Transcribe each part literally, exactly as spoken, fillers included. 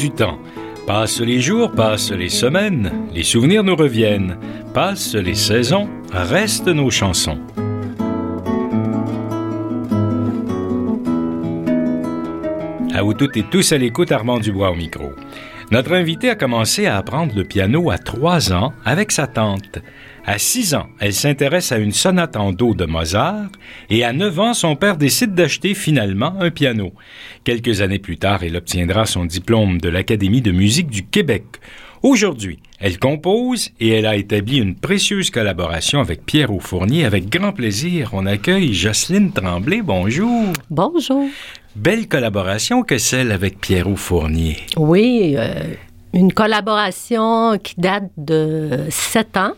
du temps. Passent les jours, passent les semaines, les souvenirs nous reviennent. Passent les saisons, restent nos chansons. À vous toutes et tous à l'écoute, Armand Dubois au micro. Notre invité a commencé à apprendre le piano à trois ans avec sa tante. À six ans, elle s'intéresse à une sonate en do de Mozart et à neuf ans, son père décide d'acheter finalement un piano. Quelques années plus tard, elle obtiendra son diplôme de l'Académie de musique du Québec. Aujourd'hui, elle compose et elle a établi une précieuse collaboration avec Pierrot Fournier. Avec grand plaisir, on accueille Jocelyne Tremblay. Bonjour. Bonjour. Belle collaboration que celle avec Pierrot Fournier. Oui, euh, une collaboration qui date de sept ans.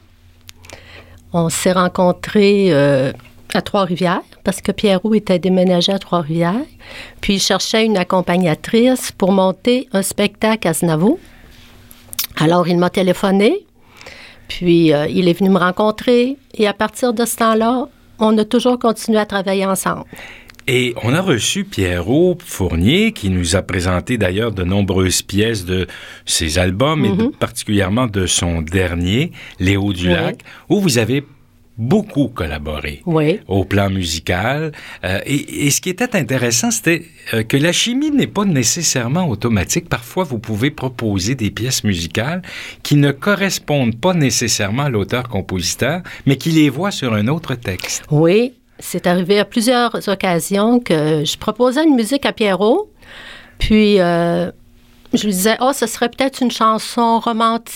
On s'est rencontrés euh, à Trois-Rivières parce que Pierrot était déménagé à Trois-Rivières. Puis il cherchait une accompagnatrice pour monter un spectacle à Znavo. Alors il m'a téléphoné, puis euh, il est venu me rencontrer. Et à partir de ce temps-là, on a toujours continué à travailler ensemble. Et on a reçu Pierrot Fournier, qui nous a présenté d'ailleurs de nombreuses pièces de ses albums, mm-hmm. et de, particulièrement de son dernier, Léo du oui. Lac, où vous avez beaucoup collaboré oui. au plan musical. Euh, et, et ce qui était intéressant, c'était euh, que la chimie n'est pas nécessairement automatique. Parfois, vous pouvez proposer des pièces musicales qui ne correspondent pas nécessairement à l'auteur-compositeur, mais qui les voit sur un autre texte. Oui. C'est arrivé à plusieurs occasions que je proposais une musique à Pierrot, puis euh, je lui disais « Ah, oh, ce serait peut-être une chanson romantique »,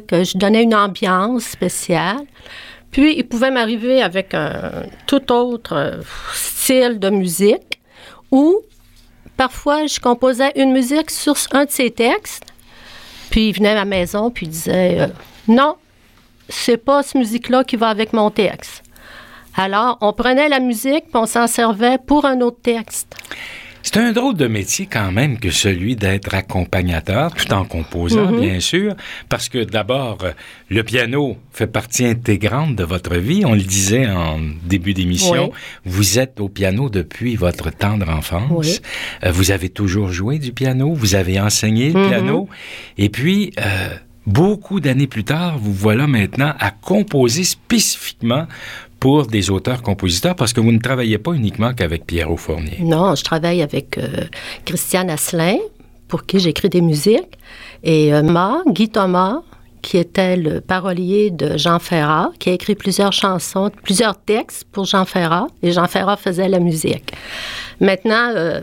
je donnais une ambiance spéciale. Puis, il pouvait m'arriver avec un tout autre style de musique, ou parfois, je composais une musique sur un de ses textes, puis il venait à ma maison, puis il disait euh, « Non, c'est pas cette musique-là qui va avec mon texte ». Alors, on prenait la musique, puis on s'en servait pour un autre texte. C'est un drôle de métier quand même que celui d'être accompagnateur, tout en composant, mm-hmm. bien sûr, parce que d'abord, le piano fait partie intégrante de votre vie. On le disait en début d'émission, oui. vous êtes au piano depuis votre tendre enfance. Oui. Vous avez toujours joué du piano, vous avez enseigné le mm-hmm. piano, et puis... Euh, beaucoup d'années plus tard, vous voilà maintenant à composer spécifiquement pour des auteurs-compositeurs, parce que vous ne travaillez pas uniquement qu'avec Pierrot Fournier. Non, je travaille avec euh, Christiane Asselin, pour qui j'écris des musiques, et euh, Ma, Guy Thomas, qui était le parolier de Jean Ferrat, qui a écrit plusieurs chansons, plusieurs textes pour Jean Ferrat, et Jean Ferrat faisait la musique. Maintenant, euh,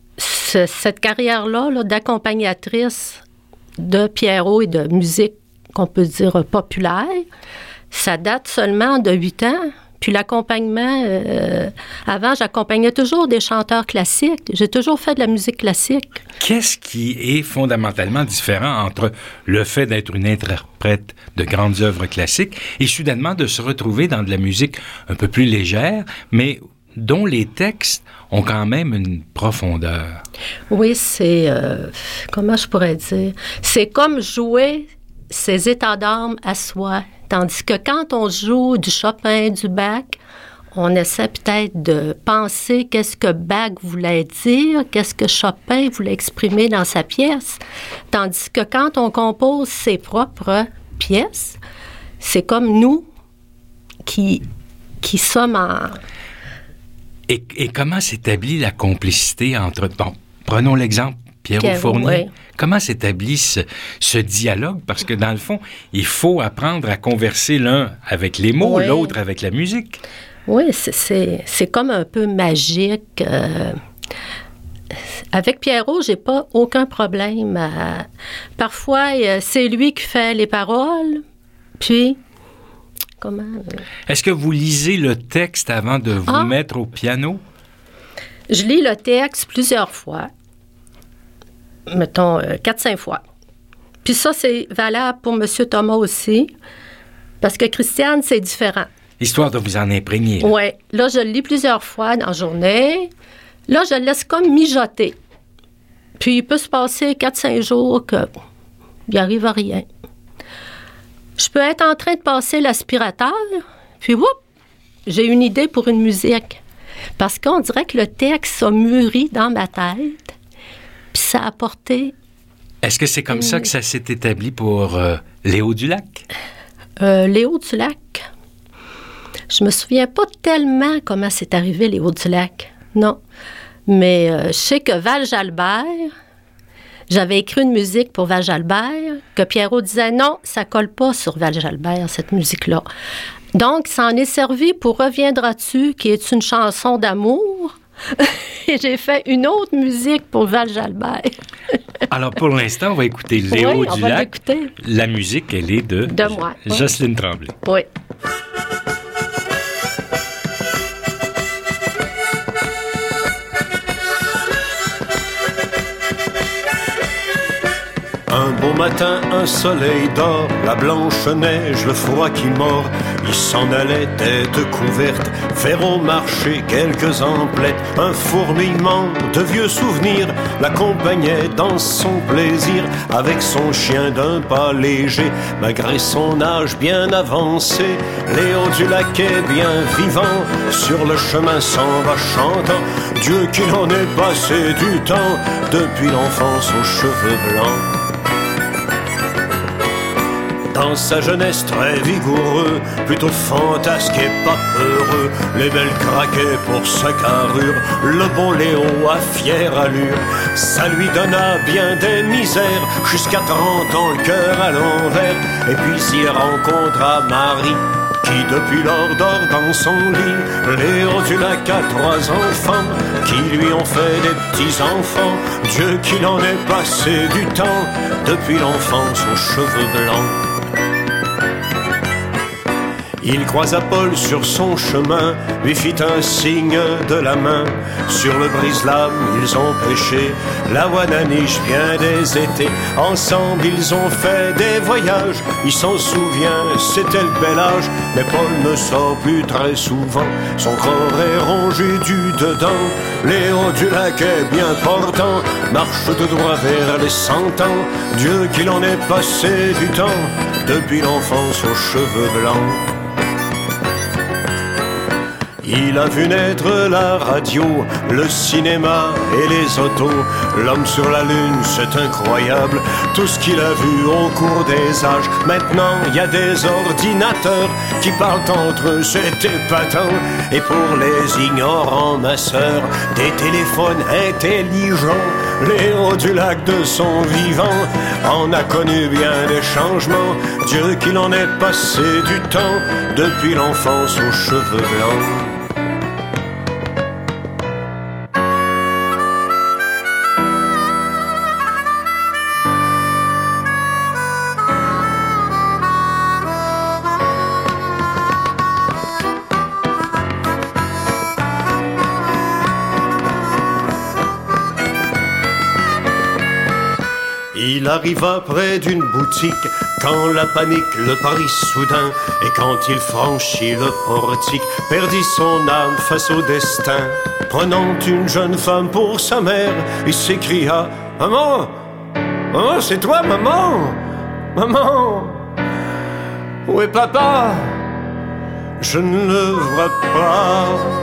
ce, cette carrière-là là, d'accompagnatrice de Pierrot et de musique qu'on peut dire populaire, ça date seulement de huit ans. Puis l'accompagnement, euh, avant, j'accompagnais toujours des chanteurs classiques. J'ai toujours fait de la musique classique. Qu'est-ce qui est fondamentalement différent entre le fait d'être une interprète de grandes œuvres classiques et soudainement de se retrouver dans de la musique un peu plus légère, mais dont les textes ont quand même une profondeur? Oui, c'est... Euh, comment je pourrais dire? C'est comme jouer ses états d'âme à soi. Tandis que quand on joue du Chopin, du Bach, on essaie peut-être de penser qu'est-ce que Bach voulait dire, qu'est-ce que Chopin voulait exprimer dans sa pièce. Tandis que quand on compose ses propres pièces, c'est comme nous qui, qui sommes en... Et, et comment s'établit la complicité entre... Bon, prenons l'exemple Pierrot Pierrot, Fournier. Oui. Comment s'établit ce, ce dialogue? Parce que dans le fond, il faut apprendre à converser l'un avec les mots, oui. l'autre avec la musique. Oui, c'est, c'est, c'est comme un peu magique. Euh, avec Pierrot, j'ai pas aucun problème. À... Parfois, c'est lui qui fait les paroles, puis... Comment? Est-ce que vous lisez le texte avant de vous ah, mettre au piano? Je lis le texte plusieurs fois. Mettons, euh, quatre, cinq fois. Puis ça, c'est valable pour M. Thomas aussi, parce que Christiane, c'est différent. Histoire de vous en imprégner. Oui. Là, je le lis plusieurs fois dans la journée. Là, je le laisse comme mijoter. Puis il peut se passer quatre, cinq jours qu'il n'arrive à rien. Je peux être en train de passer l'aspirateur, puis whoop, j'ai une idée pour une musique. Parce qu'on dirait que le texte a mûri dans ma tête, puis ça a apporté Est-ce que c'est comme ça que ça s'est établi pour euh, Léo Dulac? Euh, Léo Dulac, je me souviens pas tellement comment c'est arrivé, Léo Dulac. Non. Mais euh, je sais que Val Jalbert, j'avais écrit une musique pour Val Jalbert, que Pierrot disait non, ça colle pas sur Val Jalbert, cette musique-là. Donc, ça en est servi pour Reviendras-tu, qui est une chanson d'amour. Et j'ai fait une autre musique pour Val Jalbert. Alors, pour l'instant, on va écouter Léo oui, on Dulac. Va l'écouter. La musique, elle est de, de moi, Jocelyne oui. Tremblay. Oui. Un beau matin, un soleil d'or, la blanche neige, le froid qui mord. Il s'en allait tête couverte, faire au marché quelques emplettes. Un fourmillement de vieux souvenirs l'accompagnait dans son plaisir. Avec son chien d'un pas léger, malgré son âge bien avancé, Léo Dulac est bien vivant, sur le chemin s'en va chantant. Dieu qu'il en ait passé du temps, depuis l'enfance aux cheveux blancs. Dans sa jeunesse très vigoureux, plutôt fantasque et pas peureux, les belles craquaient pour sa carrure, le bon Léo à fière allure. Ça lui donna bien des misères, jusqu'à trente ans le cœur à l'envers. Et puis il rencontra Marie, qui depuis lors dort dans son lit. Léo Dulac a trois enfants, qui lui ont fait des petits-enfants. Dieu qu'il en ait passé du temps, depuis l'enfance aux cheveux blancs. Il croisa Paul sur son chemin, lui fit un signe de la main. Sur le brise-lames, ils ont pêché, la Wananiche bien des étés. Ensemble, ils ont fait des voyages, il s'en souvient, c'était le bel âge. Mais Paul ne sort plus très souvent, son corps est rongé du dedans. Léo Dulac est bien portant, marche de droit vers les cent ans. Dieu qu'il en ait passé du temps, depuis l'enfance aux cheveux blancs. Il a vu naître la radio, le cinéma et les autos. L'homme sur la lune, c'est incroyable, tout ce qu'il a vu au cours des âges. Maintenant, il y a des ordinateurs qui parlent entre eux, c'est épatant. Et pour les ignorants, ma sœur, des téléphones intelligents. Léo Dulac de son vivant en a connu bien des changements. Dieu qu'il en ait passé du temps, depuis l'enfance aux cheveux blancs. Il arriva près d'une boutique, quand la panique le prit soudain. Et quand il franchit le portique, perdit son âme face au destin. Prenant une jeune femme pour sa mère, il s'écria « Maman, maman, c'est toi, maman, maman, où est papa? Je ne le vois pas. »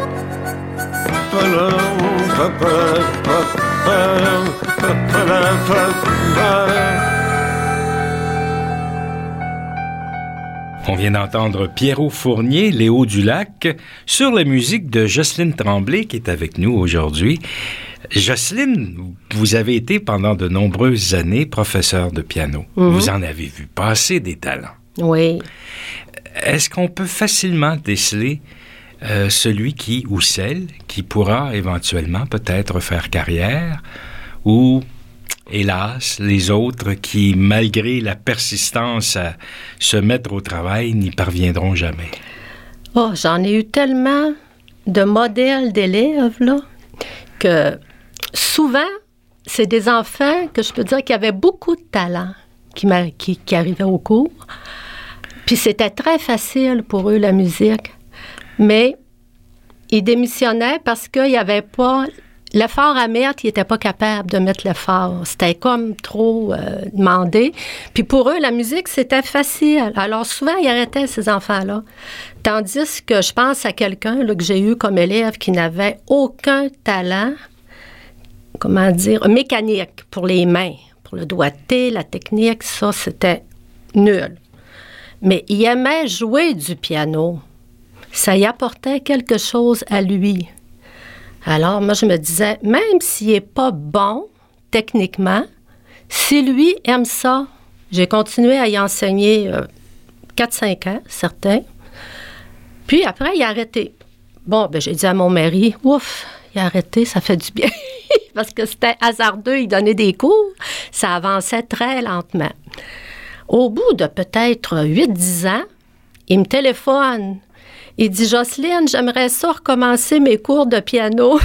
On vient d'entendre Pierrot Fournier, Léo Dulac, sur la musique de Jocelyne Tremblay qui est avec nous aujourd'hui. Jocelyne, vous avez été pendant de nombreuses années professeure de piano. Mm-hmm. Vous en avez vu passer des talents. Oui. Est-ce qu'on peut facilement déceler euh, celui qui ou celle qui pourra éventuellement peut-être faire carrière ou, hélas, les autres qui, malgré la persistance à se mettre au travail, n'y parviendront jamais? Oh, j'en ai eu tellement de modèles d'élèves, là, que souvent, c'est des enfants que je peux dire qui avaient beaucoup de talent qui, qui, qui arrivaient au cours. Puis c'était très facile pour eux, la musique. Mais ils démissionnaient parce qu'il n'y avait pas... L'effort à mettre, ils n'étaient pas capables de mettre l'effort. C'était comme trop euh, demandé. Puis pour eux, la musique, c'était facile. Alors souvent, ils arrêtaient, ces enfants-là. Tandis que je pense à quelqu'un là, que j'ai eu comme élève qui n'avait aucun talent, comment dire, mécanique pour les mains, pour le doigté, la technique, ça, c'était nul. Mais il aimait jouer du piano. Ça y apportait quelque chose à lui. Alors, moi, je me disais, même s'il n'est pas bon techniquement, si lui aime ça, j'ai continué à y enseigner euh, quatre cinq ans, certains. Puis après, il a arrêté. Bon, ben j'ai dit à mon mari, ouf, il a arrêté, ça fait du bien. Parce que c'était hasardeux, il donnait des cours. Ça avançait très lentement. Au bout de peut-être huit dix ans, il me téléphone. Il dit, Jocelyne, j'aimerais ça recommencer mes cours de piano.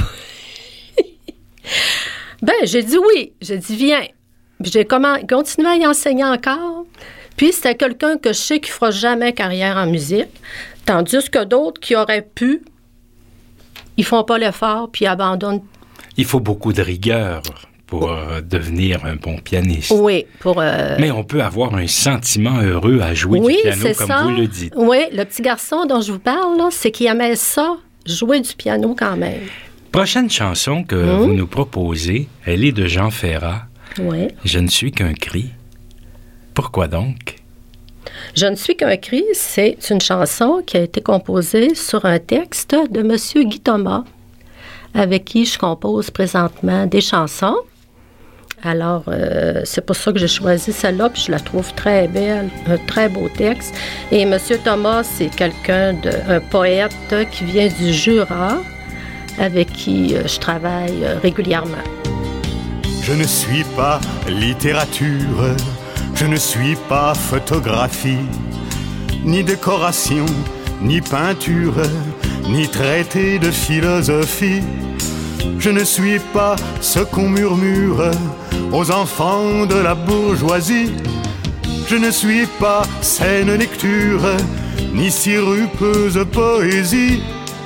Ben, j'ai dit oui. J'ai dit, viens. Puis j'ai comm- continué à y enseigner encore. Puis c'était quelqu'un que je sais qui ne fera jamais carrière en musique. Tandis que d'autres qui auraient pu, ils ne font pas l'effort puis abandonnent. Il faut beaucoup de rigueur pour euh, devenir un bon pianiste. Oui, pour... Euh... Mais on peut avoir un sentiment heureux à jouer oui, du piano, c'est comme ça. vous le dites. Oui, le petit garçon dont je vous parle, là, c'est qu'il aimait ça, jouer du piano quand même. Prochaine chanson que mmh. vous nous proposez, elle est de Jean Ferrat. Oui. Je ne suis qu'un cri. Pourquoi donc? Je ne suis qu'un cri, c'est une chanson qui a été composée sur un texte de M. Guy Thomas, avec qui je compose présentement des chansons. Alors, euh, c'est pour ça que j'ai choisi celle-là, puis je la trouve très belle, un très beau texte. Et M. Thomas, c'est quelqu'un, de, un poète qui vient du Jura, avec qui euh, je travaille euh, régulièrement. Je ne suis pas littérature, je ne suis pas photographie, ni décoration, ni peinture, ni traité de philosophie. Je ne suis pas ce qu'on murmure aux enfants de la bourgeoisie. Je ne suis pas saine lecture, ni sirupeuse poésie.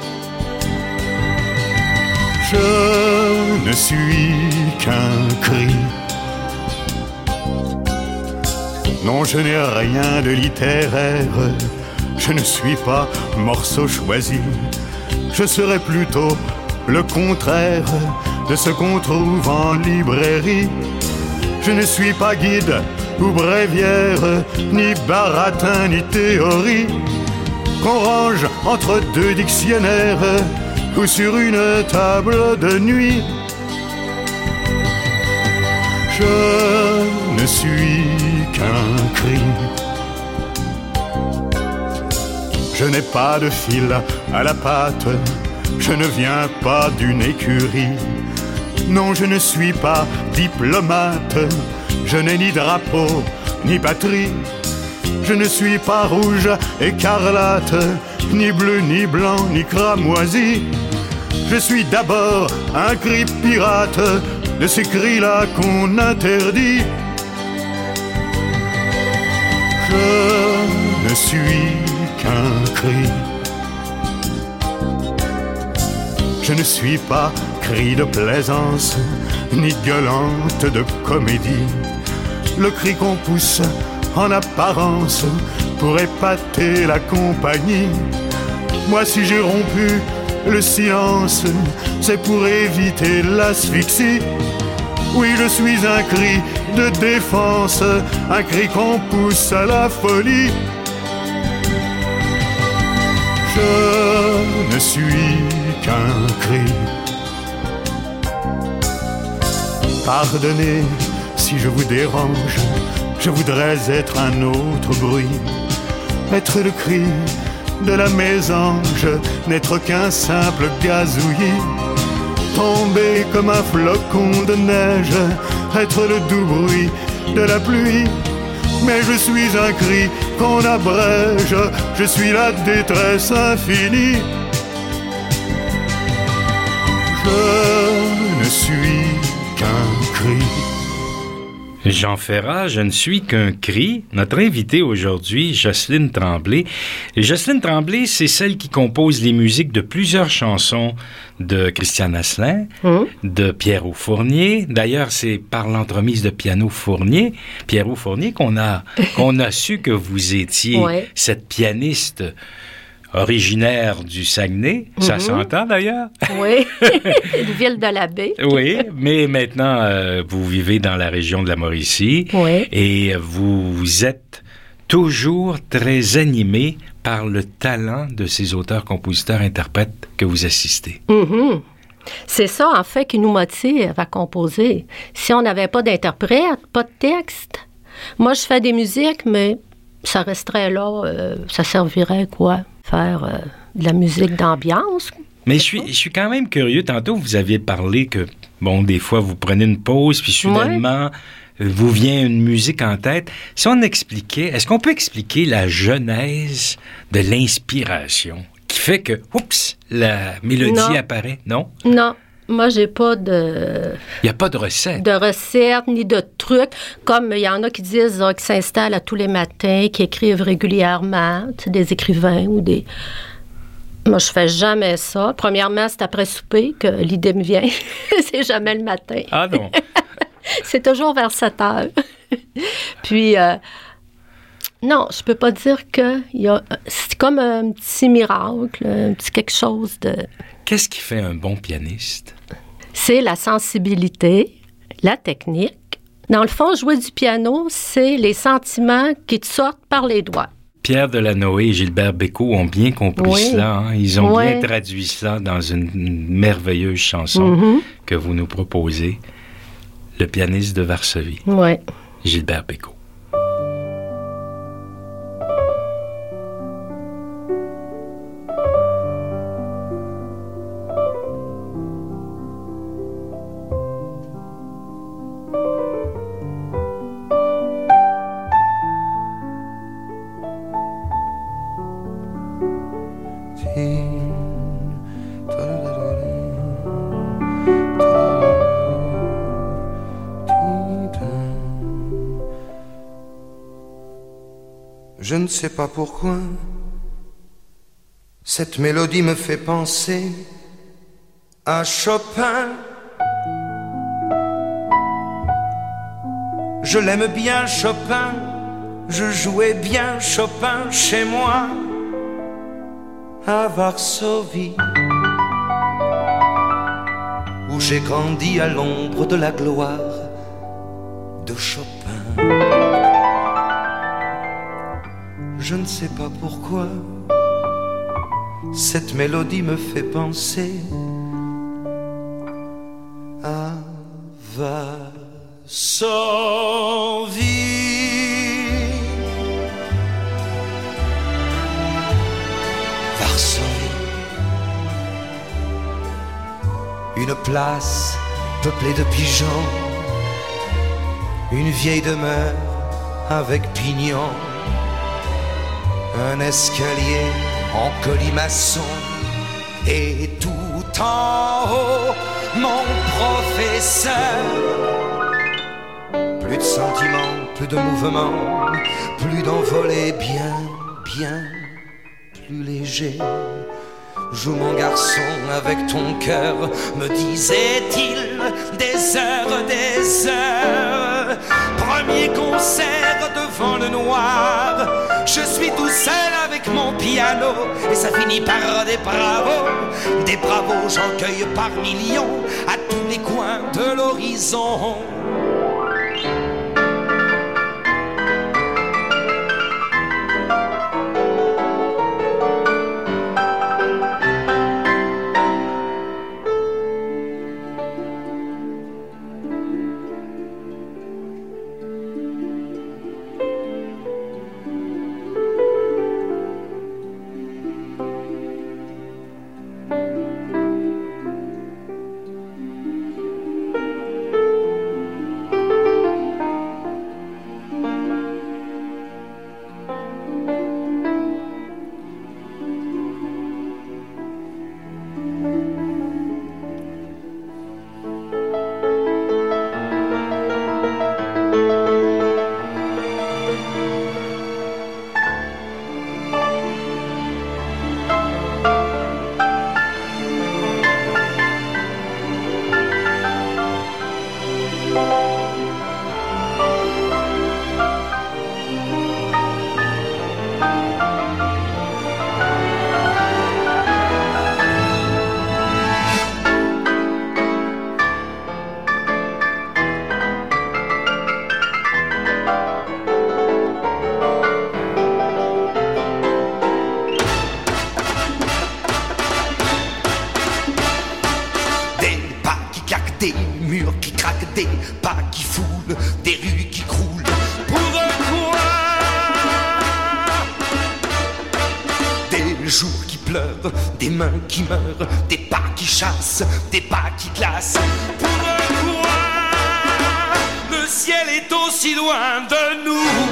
Je ne suis qu'un cri. Non, je n'ai rien de littéraire. Je ne suis pas morceau choisi. Je serais plutôt le contraire de ce qu'on trouve en librairie. Je ne suis pas guide ou bréviaire, ni baratin, ni théorie, qu'on range entre deux dictionnaires ou sur une table de nuit. Je ne suis qu'un cri. Je n'ai pas de fil à la patte, je ne viens pas d'une écurie. Non, je ne suis pas diplomate, je n'ai ni drapeau, ni patrie. Je ne suis pas rouge, écarlate, ni bleu, ni blanc, ni cramoisi. Je suis d'abord un cri pirate, de ces cris-là qu'on interdit. Je ne suis qu'un cri. Je ne suis pas cri de plaisance, ni gueulante de comédie. Le cri qu'on pousse en apparence pour épater la compagnie. Moi, si j'ai rompu le silence, c'est pour éviter l'asphyxie. Oui, je suis un cri de défense, un cri qu'on pousse à la folie. Je ne suis qu'un cri. Pardonnez si je vous dérange, je voudrais être un autre bruit, être le cri de la mésange, n'être qu'un simple gazouillis, tomber comme un flocon de neige, être le doux bruit de la pluie. Mais je suis un cri qu'on abrège, je suis la détresse infinie. Je ne suis qu'un cri. Jean Ferrat, je ne suis qu'un cri. Notre invitée aujourd'hui, Jocelyne Tremblay. Et Jocelyne Tremblay, c'est celle qui compose les musiques de plusieurs chansons de Christiane Asselin, mmh. de Pierrot Fournier. D'ailleurs, c'est par l'entremise de Piano Fournier, Pierrot Fournier, qu'on a, qu'on a su que vous étiez ouais. cette pianiste originaire du Saguenay. Mm-hmm. Ça s'entend d'ailleurs. Oui, une ville de la baie. Oui, mais maintenant, euh, vous vivez dans la région de la Mauricie. Oui. Et vous êtes toujours très animé par le talent de ces auteurs, compositeurs, interprètes que vous assistez. Mm-hmm. C'est ça, en fait, qui nous motive à composer. Si on n'avait pas d'interprète, pas de texte, moi, je fais des musiques, mais ça resterait là, euh, ça servirait quoi? Faire euh, de la musique d'ambiance. Mais je suis, je suis quand même curieux. Tantôt, vous aviez parlé que, bon, des fois, vous prenez une pause, puis soudainement, ouais. vous vient une musique en tête. Si on expliquait, est-ce qu'on peut expliquer la genèse de l'inspiration qui fait que, oups, la mélodie non. apparaît, non? Non. Moi, j'ai pas de... Il n'y a pas de recette. De recette, ni de trucs. Comme il y en a qui disent, là, qui s'installent à tous les matins, qui écrivent régulièrement, tu sais, des écrivains ou des... Moi, je fais jamais ça. Premièrement, c'est après souper que l'idée me vient. C'est jamais le matin. Ah non? C'est toujours vers sept heures. Puis... Euh, non, je peux pas dire que y a, c'est comme un petit miracle, un petit quelque chose de... Qu'est-ce qui fait un bon pianiste? C'est la sensibilité, la technique. Dans le fond, jouer du piano, c'est les sentiments qui te sortent par les doigts. Pierre Delanoë et Gilbert Bécaud ont bien compris oui. cela. Hein? Ils ont oui. bien traduit cela dans une, une merveilleuse chanson mm-hmm. que vous nous proposez. Le pianiste de Varsovie. Oui. Gilbert Bécaud. Je ne sais pas pourquoi cette mélodie me fait penser à Chopin. Je l'aime bien Chopin, je jouais bien Chopin chez moi à Varsovie, où j'ai grandi à l'ombre de la gloire de Chopin. Je ne sais pas pourquoi cette mélodie me fait penser à Varsovie. Varsovie, une place peuplée de pigeons, une vieille demeure avec pignons, un escalier en colimaçon, et tout en haut, mon professeur. Plus de sentiments, plus de mouvements, plus d'envolée, bien, bien plus léger. Joue mon garçon avec ton cœur, me disait-il, des heures, des heures. Premier concert devant le noir, je suis tout seul avec mon piano, et ça finit par des bravos. Des bravos, j'en cueille par millions à tous les coins de l'horizon. murs qui craquent, des pas qui foulent, des rues qui croulent. Pourquoi des jours qui pleurent, des mains qui meurent, des pas qui chassent, des pas qui glacent. Pourquoi le ciel est aussi loin de nous?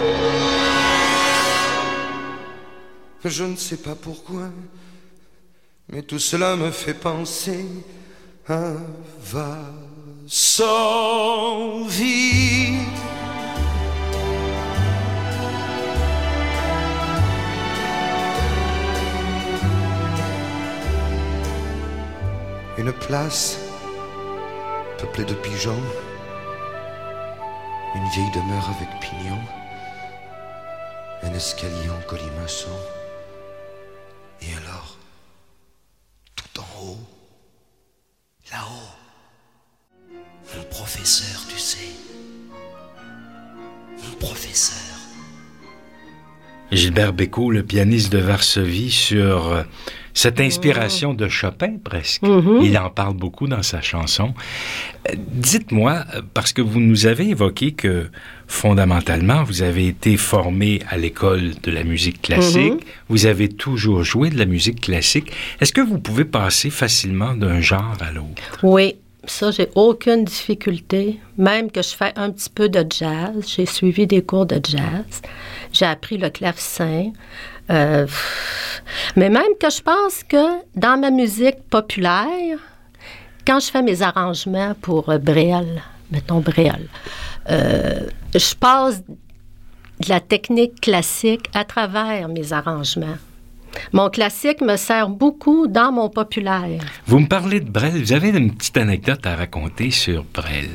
Je ne sais pas pourquoi, mais tout cela me fait penser à Varsovie. Une place peuplée de pigeons, une vieille demeure avec pignons, un escalier en colimaçon. Et alors, tout en haut, là-haut, mon professeur, tu sais, mon professeur. Gilbert Bécaud, le pianiste de Varsovie, sur euh, cette inspiration de Chopin, presque. Mm-hmm. Il en parle beaucoup dans sa chanson. Euh, dites-moi, parce que vous nous avez évoqué que, fondamentalement, vous avez été formé à l'école de la musique classique, mm-hmm. vous avez toujours joué de la musique classique. Est-ce que vous pouvez passer facilement d'un genre à l'autre? Oui. Ça, j'ai aucune difficulté. Même que je fais un petit peu de jazz. J'ai suivi des cours de jazz. J'ai appris le clavecin. Euh, mais même que je pense que dans ma musique populaire, quand je fais mes arrangements pour Brel, mettons Brel, euh, je passe de la technique classique à travers mes arrangements. Mon classique me sert beaucoup dans mon populaire. Vous me parlez de Brel. Vous avez une petite anecdote à raconter sur Brel.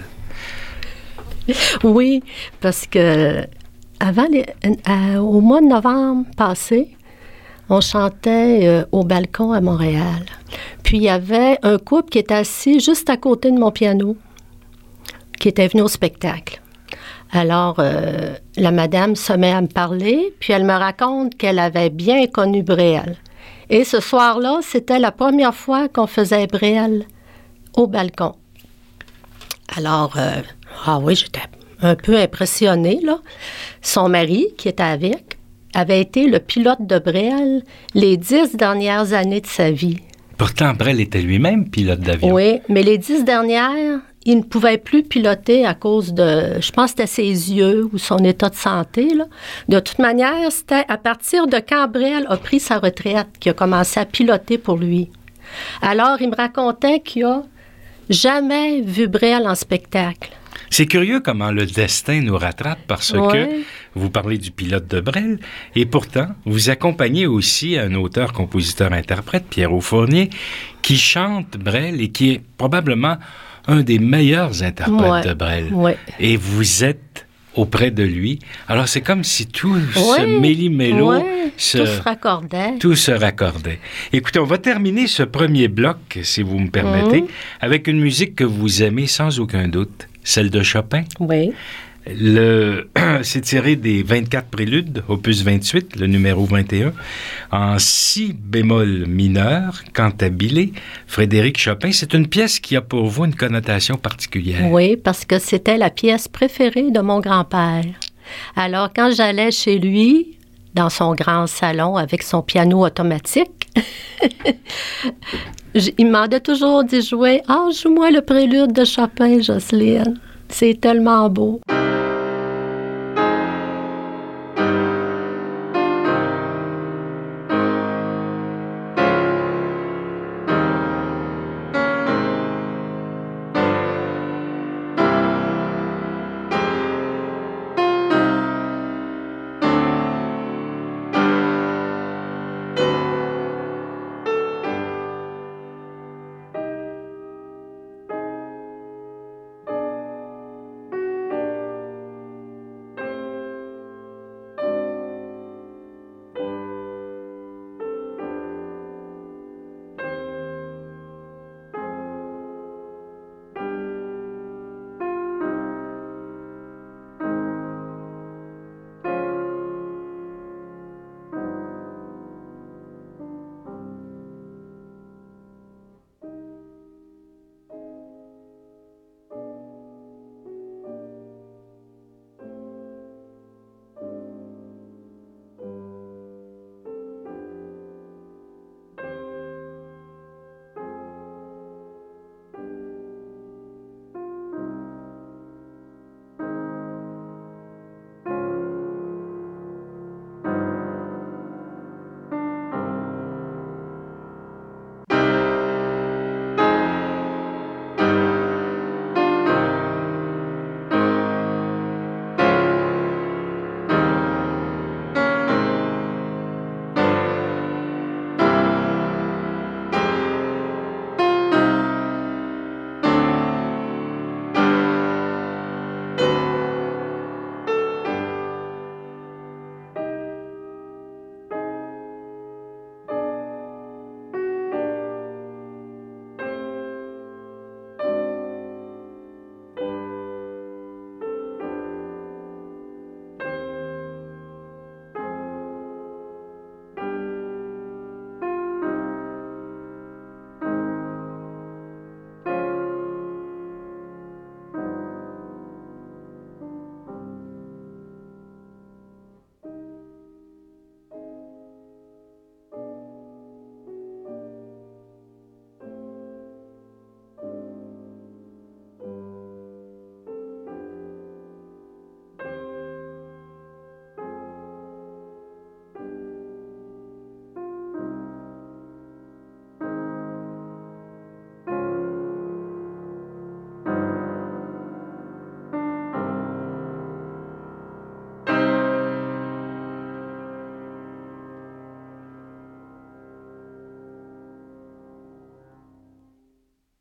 Oui, parce que avant les, euh, au mois de novembre passé, on chantait euh, au balcon à Montréal. Puis il y avait un couple qui était assis juste à côté de mon piano, qui était venu au spectacle. Alors, euh, la madame se met à me parler, puis elle me raconte qu'elle avait bien connu Brel. Et ce soir-là, c'était la première fois qu'on faisait Brel au balcon. Alors, euh, ah oui, j'étais un peu impressionnée, là. Son mari, qui était avec, avait été le pilote de Brel les dix dernières années de sa vie. Pourtant, Brel était lui-même pilote d'avion. Oui, mais les dix dernières, il ne pouvait plus piloter à cause de, je pense que c'était ses yeux ou son état de santé, là. De toute manière, c'était à partir de quand Brel a pris sa retraite qu'il a commencé à piloter pour lui. Alors, il me racontait qu'il n'a jamais vu Brel en spectacle. C'est curieux comment le destin nous rattrape parce ouais. que vous parlez du pilote de Brel et pourtant, vous accompagnez aussi un auteur, compositeur, interprète, Pierrot Fournier, qui chante Brel et qui est probablement un des meilleurs interprètes ouais. de Brel. Ouais. Et vous êtes auprès de lui. Alors, c'est comme si tout ouais. ce méli-mélo ouais. se... Tout se raccordait. Tout se raccordait. Écoutez, on va terminer ce premier bloc, si vous me permettez, mmh. avec une musique que vous aimez sans aucun doute, celle de Chopin. Oui. Le, c'est tiré des vingt-quatre préludes, opus vingt-huit, le numéro vingt et un, en si bémol mineur, cantabilé, Frédéric Chopin. C'est une pièce qui a pour vous une connotation particulière. Oui, parce que c'était la pièce préférée de mon grand-père. Alors, quand j'allais chez lui, dans son grand salon avec son piano automatique, il m'a toujours dit jouer « Ah, joue-moi le prélude de Chopin, Jocelyne. C'est tellement beau. »